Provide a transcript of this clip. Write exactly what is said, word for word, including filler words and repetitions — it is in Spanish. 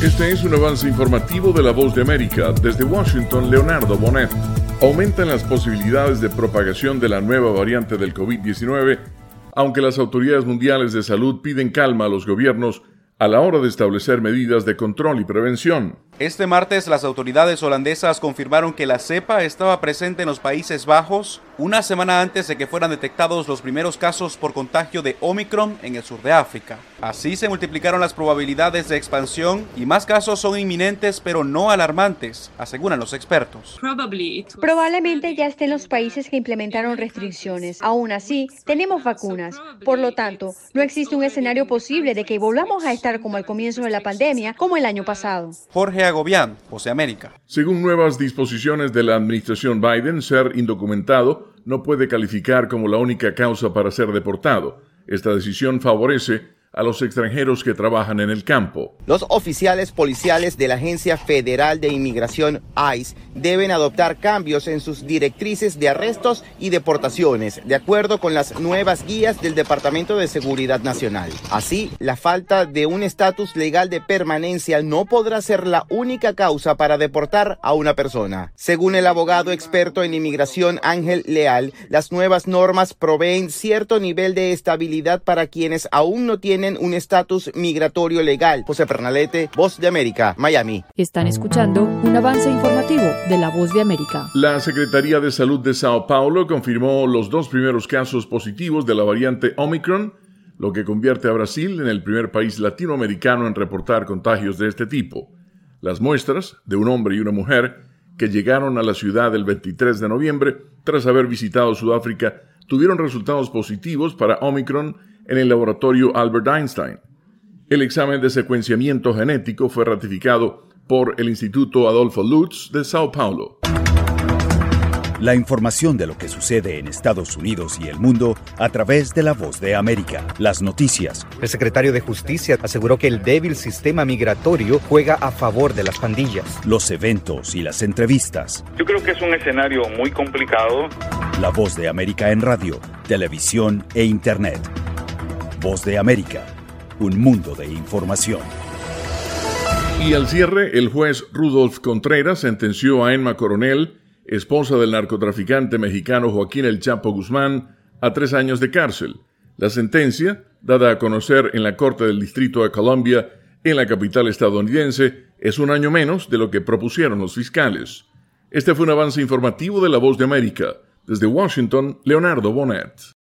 Este es un avance informativo de La Voz de América. Desde Washington, Leonardo Bonet. Aumentan las posibilidades de propagación de la nueva variante del covid diecinueve, aunque las autoridades mundiales de salud piden calma a los gobiernos a la hora de establecer medidas de control y prevención. Este martes, las autoridades holandesas confirmaron que la cepa estaba presente en los Países Bajos una semana antes de que fueran detectados los primeros casos por contagio de Omicron en el sur de África. Así se multiplicaron las probabilidades de expansión y más casos son inminentes pero no alarmantes, aseguran los expertos. Probablemente ya esté en los países que implementaron restricciones. Aún así, tenemos vacunas. Por lo tanto, no existe un escenario posible de que volvamos a estar como al comienzo de la pandemia, como el año pasado. Jorge Agobián, Voz de América. Según nuevas disposiciones de la administración Biden, ser indocumentado no puede calificar como la única causa para ser deportado. Esta decisión favorece a los extranjeros que trabajan en el campo. Los oficiales policiales de la Agencia Federal de Inmigración I C E deben adoptar cambios en sus directrices de arrestos y deportaciones, de acuerdo con las nuevas guías del Departamento de Seguridad Nacional. Así, la falta de un estatus legal de permanencia no podrá ser la única causa para deportar a una persona. Según el abogado experto en inmigración Ángel Leal, las nuevas normas proveen cierto nivel de estabilidad para quienes aún no tienen un estatus migratorio legal. José Pernalete, Voz de América, Miami. Están escuchando un avance informativo de La Voz de América. La Secretaría de Salud de Sao Paulo confirmó los dos primeros casos positivos de la variante Omicron, lo que convierte a Brasil en el primer país latinoamericano en reportar contagios de este tipo. Las muestras de un hombre y una mujer que llegaron a la ciudad el veintitrés de noviembre tras haber visitado Sudáfrica tuvieron resultados positivos para Omicron en el laboratorio Albert Einstein. El examen de secuenciamiento genético fue ratificado por el Instituto Adolfo Lutz de Sao Paulo. La información de lo que sucede en Estados Unidos y el mundo a través de La Voz de América. Las noticias. El secretario de Justicia aseguró que el débil sistema migratorio juega a favor de las pandillas. Los eventos y las entrevistas. Yo creo que es un escenario muy complicado. La Voz de América en radio, televisión e internet. Voz de América, un mundo de información. Y al cierre, el juez Rudolf Contreras sentenció a Emma Coronel, esposa del narcotraficante mexicano Joaquín El Chapo Guzmán, a tres años de cárcel. La sentencia, dada a conocer en la Corte del Distrito de Columbia, en la capital estadounidense, es un año menos de lo que propusieron los fiscales. Este fue un avance informativo de La Voz de América. Desde Washington, Leonardo Bonet.